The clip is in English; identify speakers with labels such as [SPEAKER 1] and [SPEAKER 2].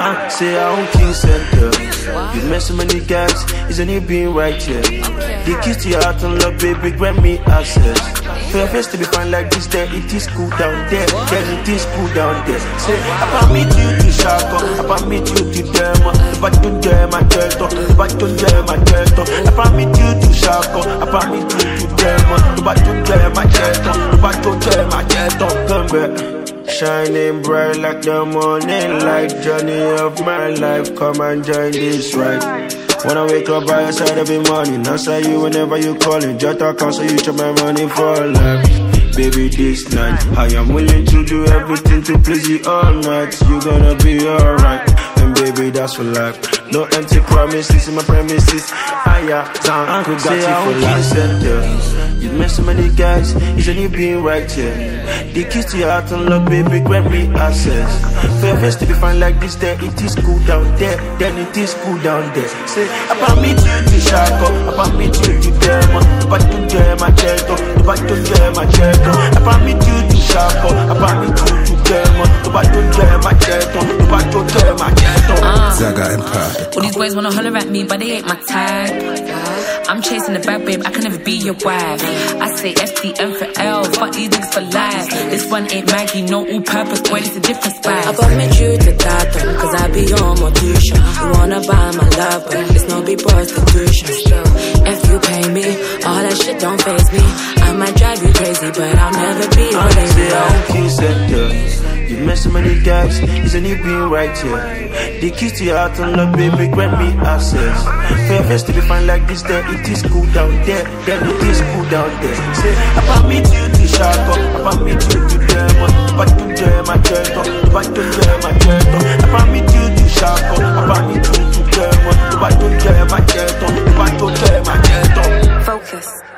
[SPEAKER 1] Say I don't King Center. You met so many guys, isn't it being right here? The keys to your heart and love, baby, grant me access. For your face to be fine like this, then it is cool down there. Then it is cool down there. Say, I permit you to Shako, I permit you to Demo. If I don't dare my turtle, if I don't dare my turtle, I permit you to Shako, I permit you to Demo. If I don't dare my turtle, if I don't dare my turtle, come back. Shining bright like the morning light, journey of my life, come and join this ride. When I wake up by your side every morning, answer you whenever you calling. Just talk so you chop my money for life. Baby, this night I am willing to do everything to please you all night. You gonna be alright, and baby, that's for life. No empty promises in my premises. Higher down, I got you for life. Center. You met so many guys, isn't it being right here? The keys to your heart and love, baby, grant me access. For your face to be fine like this, then it is cool down there. Then it is cool down there. Say, I permit you to Shako, I permit you to Demo. If I don't dare my turtle, if I don't dare my turtle, I permit you to Shako, I permit you to Demo. If I don't dare my turtle, if I don't dare my turtle.
[SPEAKER 2] Zaga Empire.
[SPEAKER 3] All these boys wanna holler at me, but they ain't my type. I'm chasing the bad babe, I can never be your wife. I say FDM for L, fuck these niggas for life. This one ain't Maggie, no all-purpose, boy, it's a different spice.
[SPEAKER 4] I permit you to Tatum, cause I be on my tuition. You wanna buy my love, but it's no be prostitution. If you pay me, all that shit don't faze me. I might drive you crazy, but I'll never be your lady.
[SPEAKER 1] You met so many guys, isn't it being right here? The keys to your heart and love, baby, grant me access. For your face to be fine like this, then it is cool down there. Then it is cool down there. Say, I permit you to Shako, I permit you to Demo. If I don't dare my turtle, if I don't dare my turtle, I permit you to Shako, I permit you to Demo. If I don't dare my turtle, if I don't dare my turtle.
[SPEAKER 4] Focus.